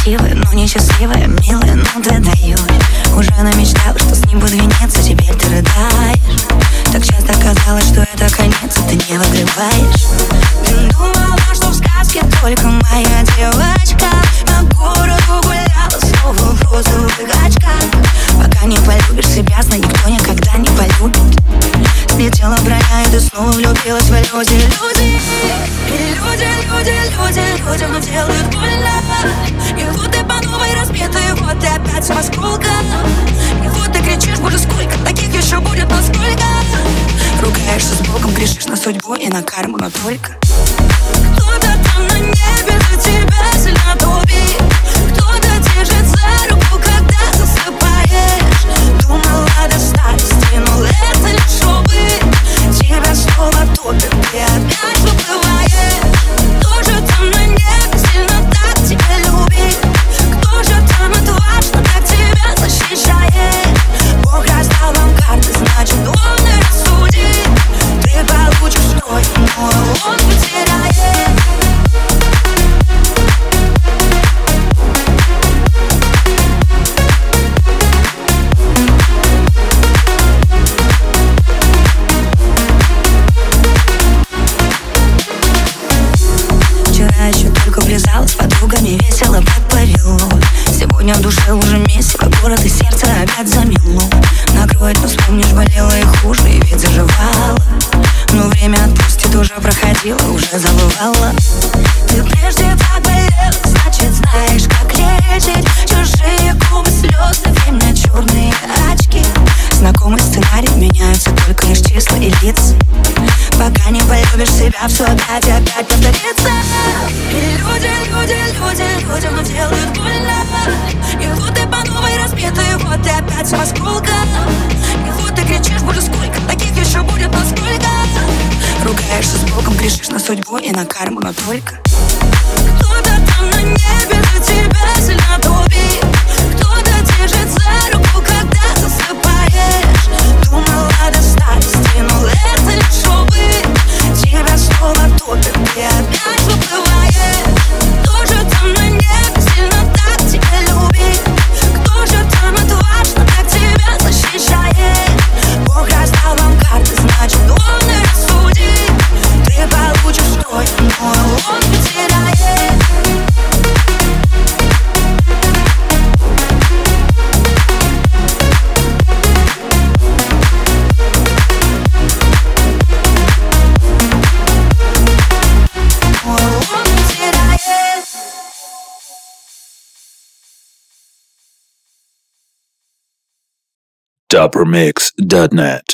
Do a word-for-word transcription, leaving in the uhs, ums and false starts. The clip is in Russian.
красивая, но несчастливая, милая, ну ты даешь. Уже намечтала, что с ним буду венец, а теперь ты рыдаешь. Так часто казалось, что это конец, и ты не выгребаешь. Ты думала, что в сказке только моя девочка по городу гуляла, снова в розовых очках. Пока не полюбишь себя, знай, никто никогда не полюбит. Слетела броня, и ты снова влюбилась в люди, люди. И люди, люди, люди, людям делают больно. И вот ты по новой разбитая, и вот ты опять с осколком. И вот ты кричишь, боже, сколько таких еще будет, насколько. Ругаешься с Богом, грешишь на судьбу и на карму, но только кто-то там на небе за тебя сильно топит. Кто-то держит за руку, когда засыпаешь. Думала до старости, но это лишь опыт. Тебя снова топит, ты опять выплываешь. Кто же там на небе сильно так тебя любит? Кто же там отважно так тебя защищает? Бог раздал вам карты, значит он и рассудит. Ты получишь свой, но он потеряет. Вчера еще только влезала с подругами, весело как повело. Сегодня в душе уже месиво, город и сердце опять замело. Накроет, но вспомнишь, болело и хуже, и ведь заживало. Но время отпустит, уже проходило, уже забывала. Ты прежде так болела, значит знаешь, как лечить. Чужие губы, слезы, время, черные очки. Знакомый сценарий, меняются только лишь числа и лица. Пока не полюбишь себя, все опять и опять повторится. И люди, люди, люди, людям делают больно. И вот ты по новой разбитая, вот ты опять с осколком. И вот ты кричишь, боже, сколько таких еще будет, насколько. Ругаешься с Богом, грешишь на судьбу и на карму, но только кто-то там на небе за тебя сильно топит. Кто-то держит за руку, когда засыпаешь. Думала до старости, но это лишь опыт. Тебя снова топит, ты опять выплываешь. Кто же там на небе сильно так тебя любит? Кто же там отважно так тебя защищает? Бог раздал вам карты, значит он и рассудит. Ты получишь свой, но он потеряет. Dubmix dot net